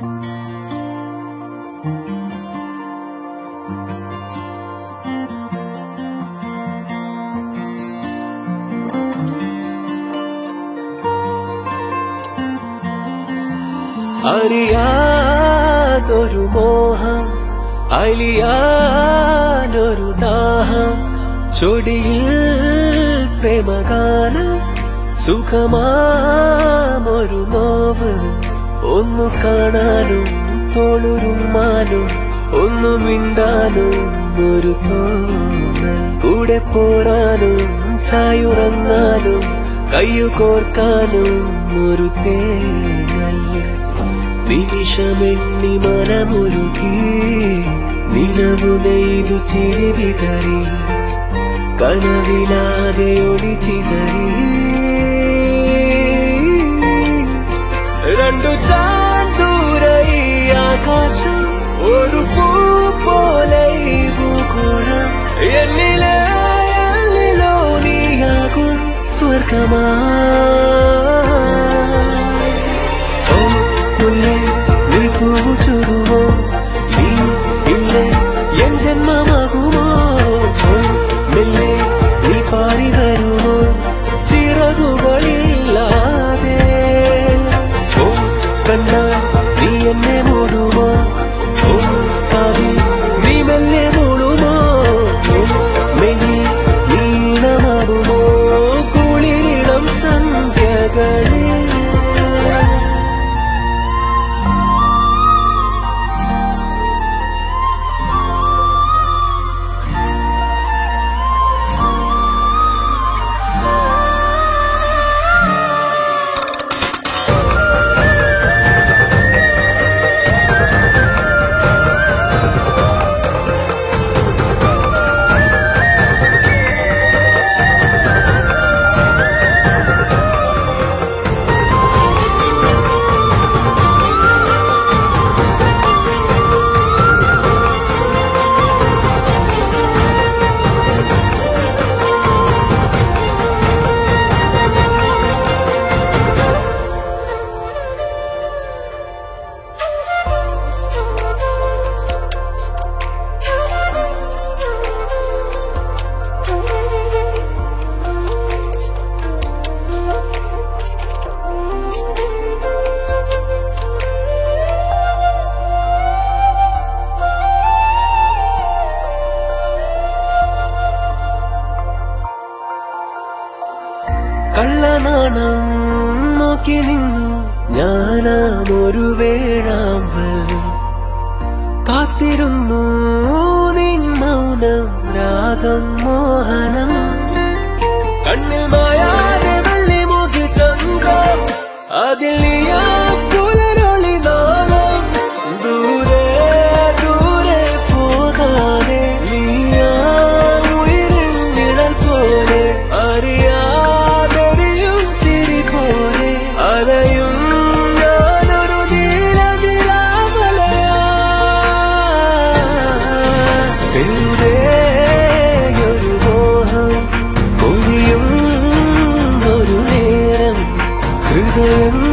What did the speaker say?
അറിയാതൊരു മോഹം അലിയാനൊരു ദാഹം ചൊടിയിൽ പ്രേമഗാനം സുഖമാമൊരു നോവ് ഒന്നു കാണാനും തോളുരുമ്മാനും ഒന്നു മിണ്ടാനും ഒരു തോന്നൽ കൂടെ പോരാനും ചായുറങ്ങാനും കയ്യു കോർക്കാനും ഒരു തേങ്ങൽ നിമിഷമെണ്ണി മനമൊരുക്കി നിലവു നെയ്തു ചിരി വിതറി കനവിലാതെ ഒളിച്ചിതറി രണ്ടു ചാന്തൂര ഈ ആകാശം ഒരു പൂ പോലെ ഈ ഭൂഗോളം എന്നിലോ നീയാകും സ്വർഗമാ നീ പൂവു ചുരുവോ നീ ഇല്ലേ എൻ ജന്മമാകുമോ മെല്ലെ നീ പാറി വരുമോ ചിറകുകളില്ലാതെ കണ്ടാൽ നീ എന്നെ മൂടുമോ കാവിൽ നീ മെല്ലെ മൂടുമോ മെല്ലിൽ ഈണമാകുമോ കുളിരിളം സന്ധ്യകളിൽ കള്ളനാണം നോക്കി നിന്നു ഞാനാമൊരു വേഴാമ്പൽ കാത്തിരുന്നു നിൻ മൗനം രാഗം മോഹനം കണ്ണിൽ മായാതെ വെള്ളി മുഖി ചന്തം അതിൽ നീയാ പുലരൊളി നാളം ദൂരെ ദൂരെ പോകാതെ നീയാ ഉയരിൻ നിഴൽ പോലെ അറിയാ അലയും ഞാനൊരു നീലനിലാമലയാ ഒരു മോഹം കൊഴിയും ഒരു നേരം ഹൃദയം